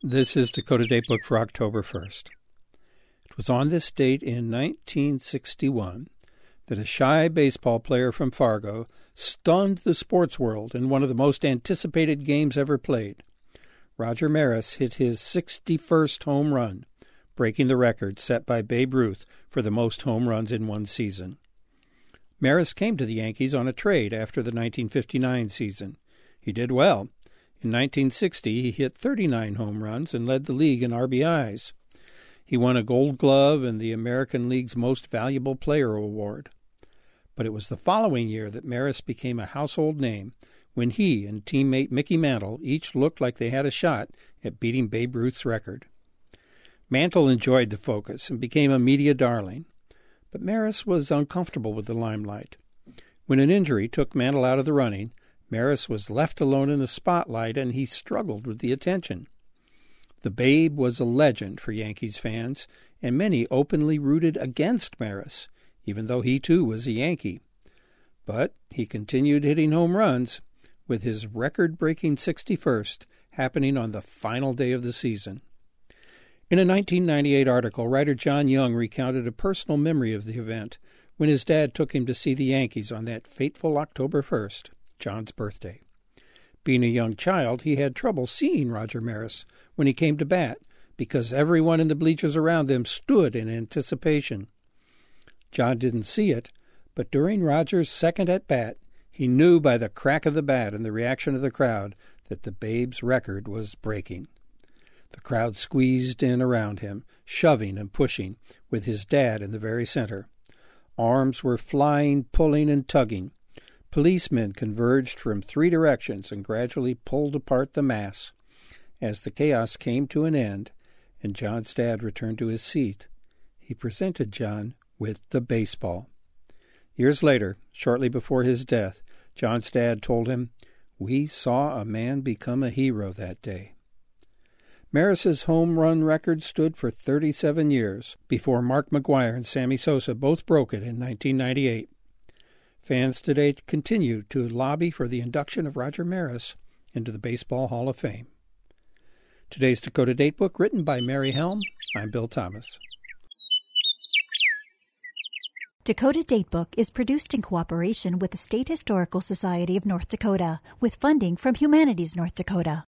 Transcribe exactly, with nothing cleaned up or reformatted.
This is Dakota Datebook for October first. It was on this date in nineteen sixty-one that a shy baseball player from Fargo stunned the sports world in one of the most anticipated games ever played. Roger Maris hit his sixty-first home run, breaking the record set by Babe Ruth for the most home runs in one season. Maris came to the Yankees on a trade after the nineteen fifty-nine season. He did well. In nineteen sixty, he hit thirty-nine home runs and led the league in R B Is. He won a Gold Glove and the American League's Most Valuable Player award. But it was the following year that Maris became a household name, when he and teammate Mickey Mantle each looked like they had a shot at beating Babe Ruth's record. Mantle enjoyed the focus and became a media darling, but Maris was uncomfortable with the limelight. When an injury took Mantle out of the running, Maris was left alone in the spotlight, and he struggled with the attention. The Babe was a legend for Yankees fans, and many openly rooted against Maris, even though he too was a Yankee. But he continued hitting home runs, with his record-breaking sixty-first happening on the final day of the season. In a nineteen ninety-eight article, writer John Young recounted a personal memory of the event when his dad took him to see the Yankees on that fateful October first. John's birthday. Being a young child, he had trouble seeing Roger Maris when he came to bat because everyone in the bleachers around them stood in anticipation. John didn't see it, but during Roger's second at-bat, he knew by the crack of the bat and the reaction of the crowd that the Babe's record was breaking. The crowd squeezed in around him, shoving and pushing, with his dad in the very center. Arms were flying, pulling, and tugging. Policemen converged from three directions and gradually pulled apart the mass. As the chaos came to an end and John's dad returned to his seat, he presented John with the baseball. Years later, shortly before his death, John's dad told him, "We saw a man become a hero that day." Maris's home run record stood for thirty-seven years before Mark McGwire and Sammy Sosa both broke it in nineteen ninety-eight. Fans today continue to lobby for the induction of Roger Maris into the Baseball Hall of Fame. Today's Dakota Datebook, written by Mary Helm. I'm Bill Thomas. Dakota Datebook is produced in cooperation with the State Historical Society of North Dakota, with funding from Humanities North Dakota.